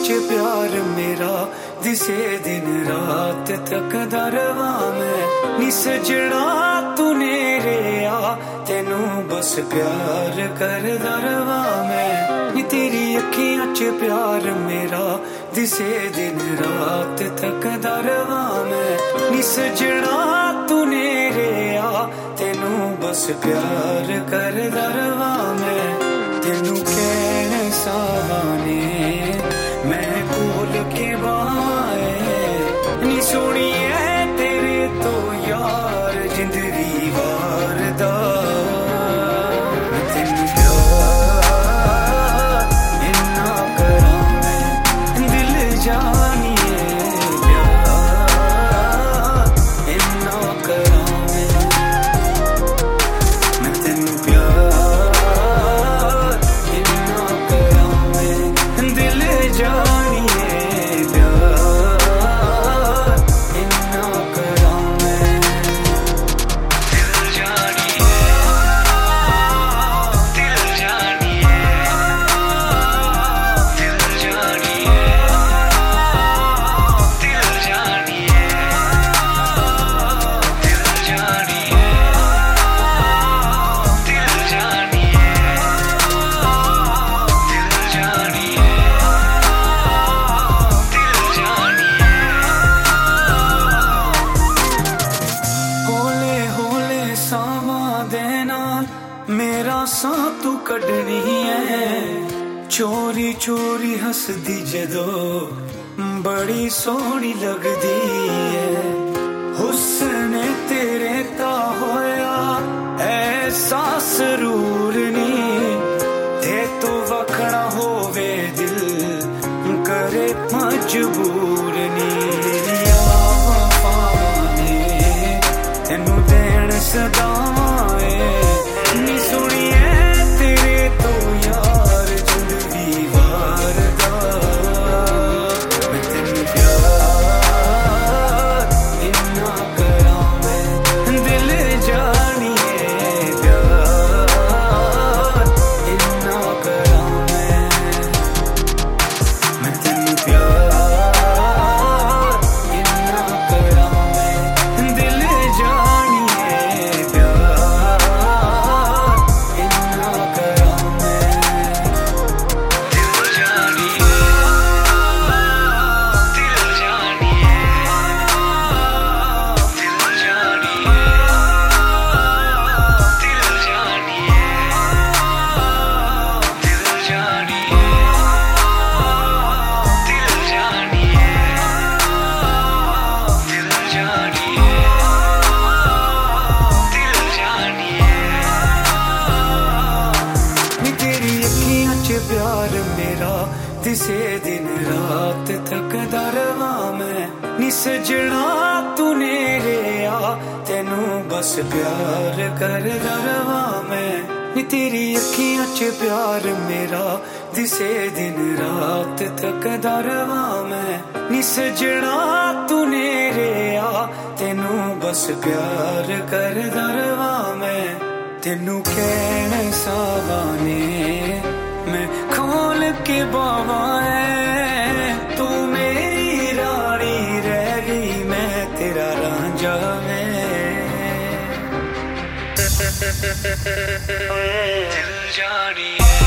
च प्यार मेरा दिसे दिन रात तक दरवा में नी सजना तू नेरे आ तेनू बस प्यार कर दरवा में नी तेरी अखियां च प्यार मेरा दिसे दिन रात तक दरवा में नी सजना तू नेरे आ तेनू बस प्यार कर दरवा में तेनू कहने सावाने मैं कोल के बाए नी सुनिए तेरे तो यार जिंदगी वारदा तेनू प्यार इन्ना करा मैं दिल जानिए प्यार इन्ना करा मैं तेनू प्यार इन्ना करा मैं दिल जानिए मेरा सा तू कढ़नी है चोरी चोरी हसदी जदो बड़ी सोहनी लगदी है हुस्न तेरे ता होया ऐसा सरूर नी ते तो वखना होवे दिल करे मजबूर नी तेनू देन सदाए नी सुनिए तेरे तो यार जिंदगी वारदा मैं तेनू प्यार इन्ना करा मैं दिल जानिए प्यार इन्ना करा मैं तेनू प्यार इन्ना करा मैं दिल जानिए प्यार प्यार मेरा दिसे दिन रात तक दरवा में नी सजना तू नेरे आ तेनू बस प्यार कर दरवा में नी तेरी अखियां च प्यार मेरा दिसे दिन रात तक दरवा में नी सजना तू नेरे आ तेनू बस प्यार कर दरवा में तेनू कहने सावाने मैं खोल के बावा तू मेरी रानी रह गई मैं तेरा रांझा में दिल जानिए